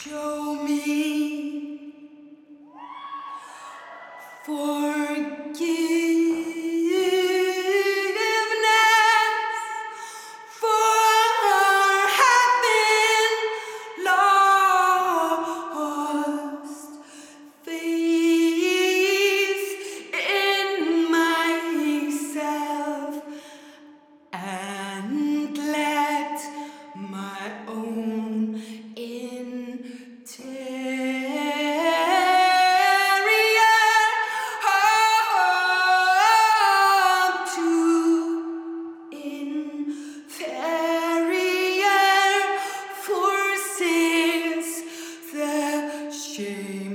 Show me forgiveness for having lost faith in myself and let my own interior to inferior forces the shame